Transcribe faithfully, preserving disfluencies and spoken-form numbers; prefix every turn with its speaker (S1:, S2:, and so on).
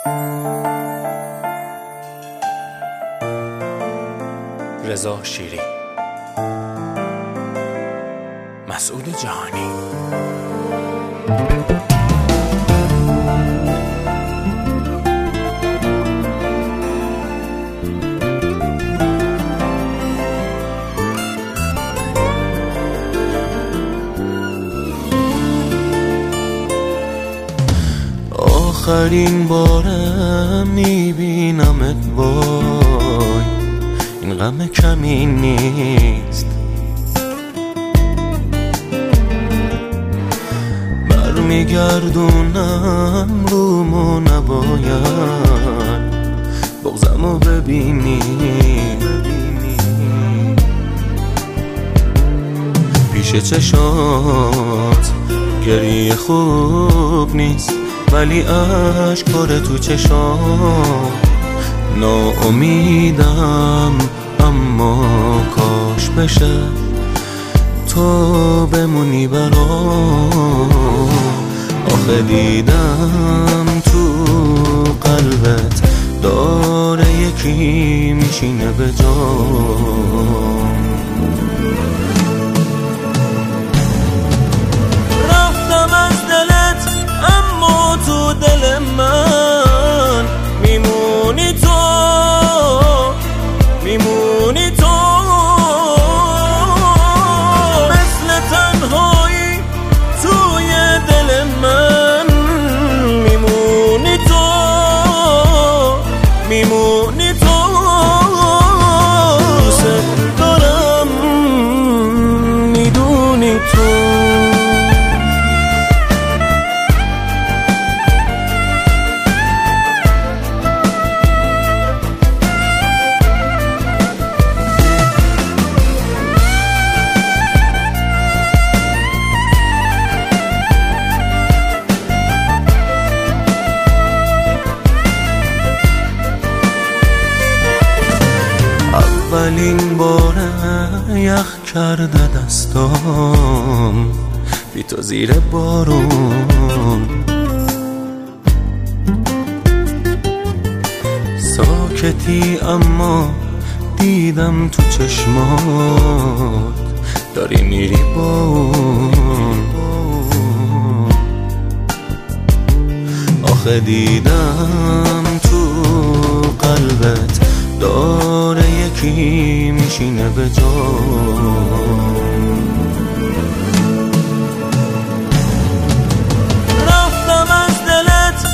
S1: رضا شیری، مسعود جهانی.
S2: آخرین بارم میبینمت، وای این غم کمی نیست. برمیگردونم رومو، نباید بغضمو ببینی. پیش چشات گریه خوب نیست، ولی عشق پاره تو چشام. ناامیدم اما کاش بشه تو بمونی برام. آخه دیدم تو قلبت داره یکی میشینه به جام. رفتم از دلت اما تو دل من میمونی تو، میمونی تو. مثل تنهایی توی دل من میمونی تو، میمونی تو. دوست دارم میدونی تو. اولین باره یخ کرده دستام بی تو زیر بارون. ساکتی اما دیدم تو چشمات داری میری با اون. آخه دیدم تو قلبت داره یکی میشینه به جام. رفتم از دلت